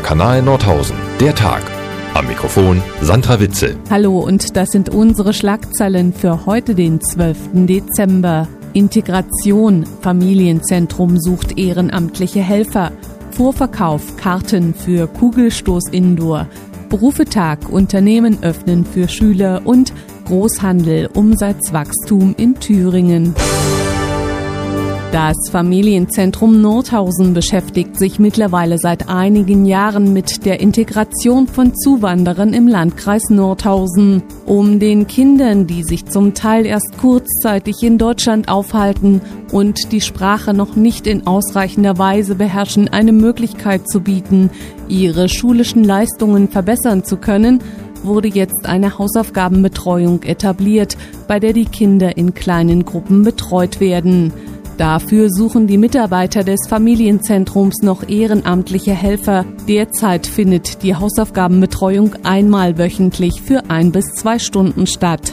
Kanal Nordhausen. Der Tag. Am Mikrofon Sandra Witzel. Hallo, und das sind unsere Schlagzeilen für heute, den 12. Dezember. Integration. Familienzentrum sucht ehrenamtliche Helfer. Vorverkauf Karten für Kugelstoß Indoor. Berufetag. Unternehmen öffnen für Schüler und Großhandel. Umsatzwachstum in Thüringen. Das Familienzentrum Nordhausen beschäftigt sich mittlerweile seit einigen Jahren mit der Integration von Zuwanderern im Landkreis Nordhausen. Um den Kindern, die sich zum Teil erst kurzzeitig in Deutschland aufhalten und die Sprache noch nicht in ausreichender Weise beherrschen, eine Möglichkeit zu bieten, ihre schulischen Leistungen verbessern zu können, wurde jetzt eine Hausaufgabenbetreuung etabliert, bei der die Kinder in kleinen Gruppen betreut werden. Dafür suchen die Mitarbeiter des Familienzentrums noch ehrenamtliche Helfer. Derzeit findet die Hausaufgabenbetreuung einmal wöchentlich für 1 bis 2 Stunden statt.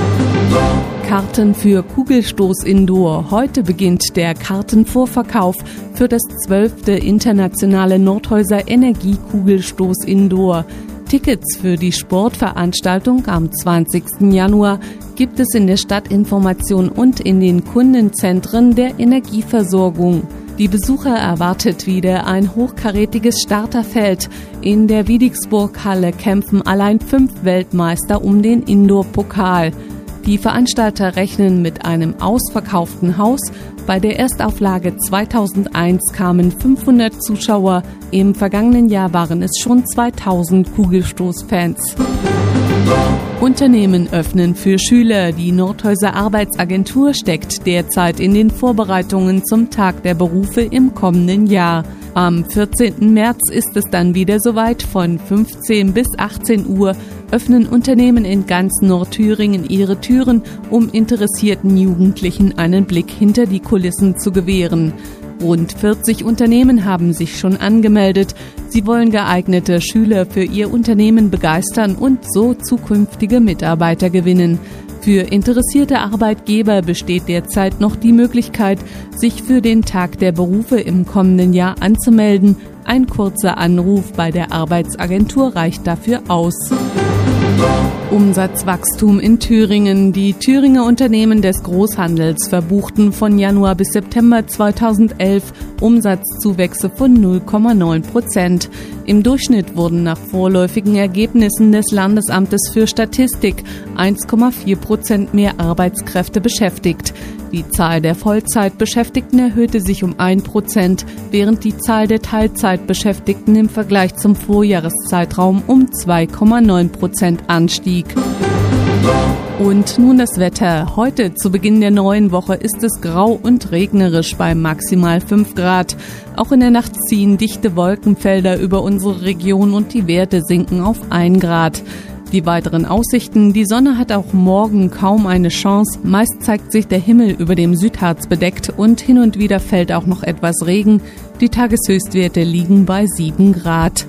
Karten für Kugelstoß Indoor. Heute beginnt der Kartenvorverkauf für das 12. internationale Nordhäuser Energiekugelstoß Indoor. Tickets für die Sportveranstaltung am 20. Januar gibt es in der Stadtinformation und in den Kundenzentren der Energieversorgung. Die Besucher erwartet wieder ein hochkarätiges Starterfeld. In der Wiedixburg-Halle kämpfen allein 5 Weltmeister um den Indoor-Pokal. Die Veranstalter rechnen mit einem ausverkauften Haus. Bei der Erstauflage 2001 kamen 500 Zuschauer. Im vergangenen Jahr waren es schon 2000 Kugelstoßfans. Unternehmen öffnen für Schüler. Die Nordhäuser Arbeitsagentur steckt derzeit in den Vorbereitungen zum Tag der Berufe im kommenden Jahr. Am 14. März ist es dann wieder soweit. Von 15 bis 18 Uhr öffnen Unternehmen in ganz Nordthüringen ihre Türen, um interessierten Jugendlichen einen Blick hinter die Kulissen zu gewähren. Rund 40 Unternehmen haben sich schon angemeldet. Sie wollen geeignete Schüler für ihr Unternehmen begeistern und so zukünftige Mitarbeiter gewinnen. Für interessierte Arbeitgeber besteht derzeit noch die Möglichkeit, sich für den Tag der Berufe im kommenden Jahr anzumelden. Ein kurzer Anruf bei der Arbeitsagentur reicht dafür aus. Umsatzwachstum in Thüringen. Die Thüringer Unternehmen des Großhandels verbuchten von Januar bis September 2011 Umsatzzuwächse von 0,9%. Im Durchschnitt wurden nach vorläufigen Ergebnissen des Landesamtes für Statistik 1,4% mehr Arbeitskräfte beschäftigt. Die Zahl der Vollzeitbeschäftigten erhöhte sich um 1%, während die Zahl der Teilzeitbeschäftigten im Vergleich zum Vorjahreszeitraum um 2,9% anstieg. Und nun das Wetter. Heute zu Beginn der neuen Woche ist es grau und regnerisch bei maximal 5 Grad. Auch in der Nacht ziehen dichte Wolkenfelder über unsere Region und die Werte sinken auf 1 Grad. Die weiteren Aussichten: Die Sonne hat auch morgen kaum eine Chance. Meist zeigt sich der Himmel über dem Südharz bedeckt und hin und wieder fällt auch noch etwas Regen. Die Tageshöchstwerte liegen bei 7 Grad.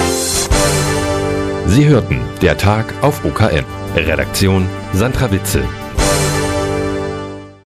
Sie hörten der Tag auf OKM. Redaktion Sandra Witzel.